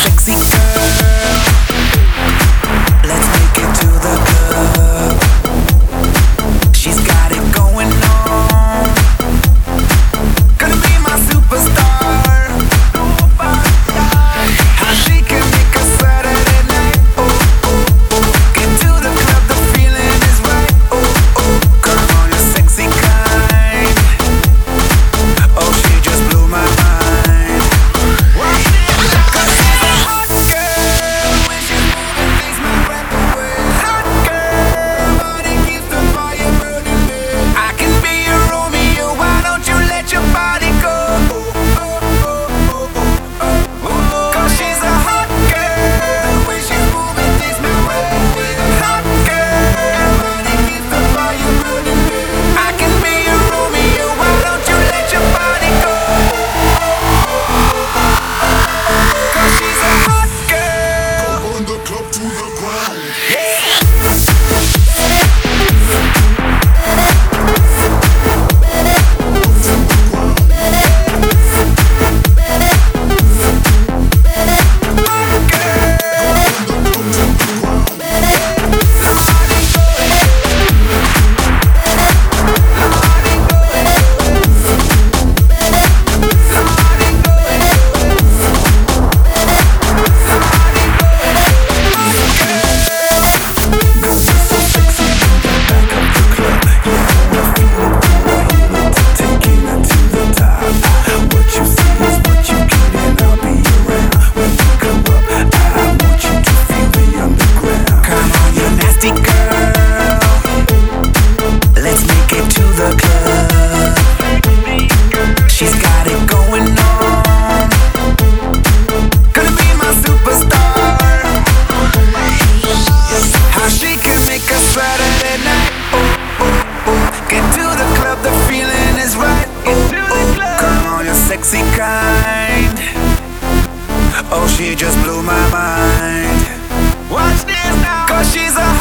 sexy girl. Let's make it to the club. She's got it going on. Gonna be my superstar. How she can make a Saturday night. Oh, oh, oh. Get to the club, the feeling is right. Oh, oh. Come on, you're sexy kind. Oh, she just blew my mind. Cause she's a hot girl. When she's moving, makes my breath away. Hot girl, body keeps the fire burning. I can be your Romeo. Why don't you let your body go? Cause she's a hot girl. When she's moving, makes my breath away. Hot girl, body keeps the fire burning. I can be your Romeo. Why don't you let your body go? Cause she's a hot girl. Burn the club to the ground. She's got it going on. Gonna be my superstar. How she can make a Saturday night. Oh, oh, oh. Get to the club, the feeling is right. Oh, oh. Come on, you're sexy kind. Oh, she just blew my mind. Watch this now. Cause she's a